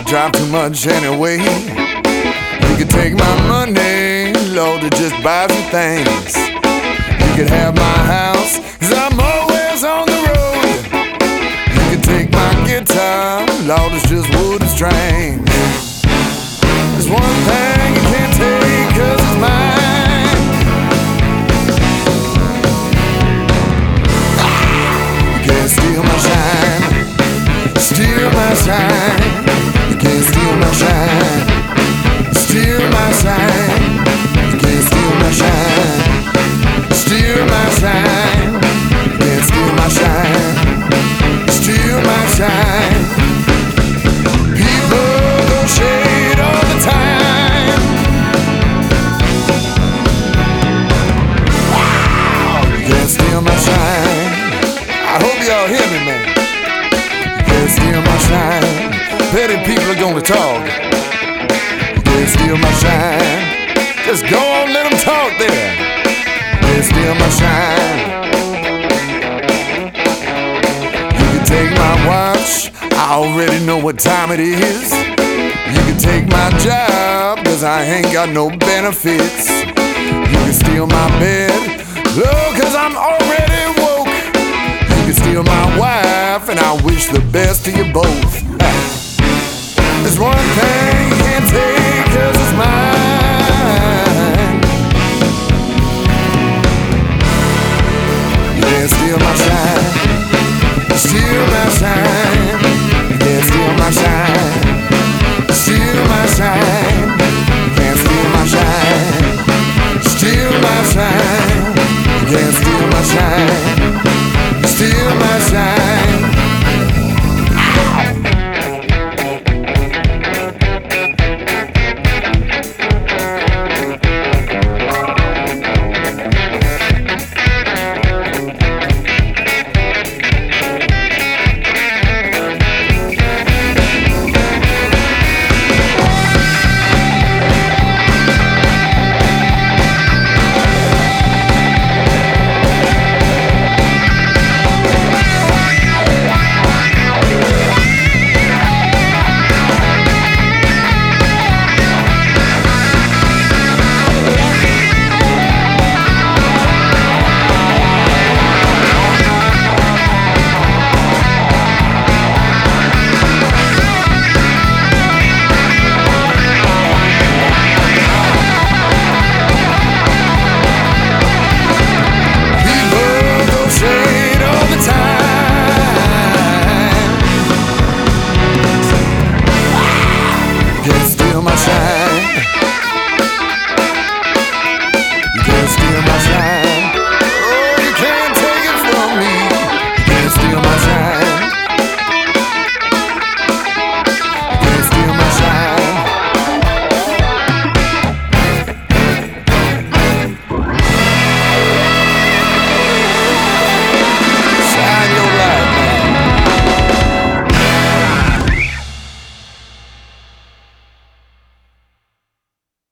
I drive too much anyway. You could take my money, Lord, to just buy some things. You could have my house, 'cause I'm always on the road. You could take my guitar, Lord, it's just wood and strings. There's one thing you can't take, 'cause it's mine. You can't steal my shine, steal my shine. You can't steal my shine, steal my shine. You can't steal my shine, steal my shine. You can't steal my shine, steal my shine. People go shade all the time. Wow, you can't steal my shine. I hope y'all hear me, man. You can't steal my shine. Petty people are gonna talk. You can't steal my shine. Just go on, let them talk there. You can't steal my shine. You can take my watch, I already know what time it is. You can take my job, 'cause I ain't got no benefits. You can steal my bed, oh, 'cause I'm already woke. You can steal my wife, and I wish the best to you both. There's one thing you can't take, 'cause it's mine. You can't steal my shine, steal my shine. You can't steal my shine, steal my shine. You can't steal my shine, steal my shine. You can't steal my shine.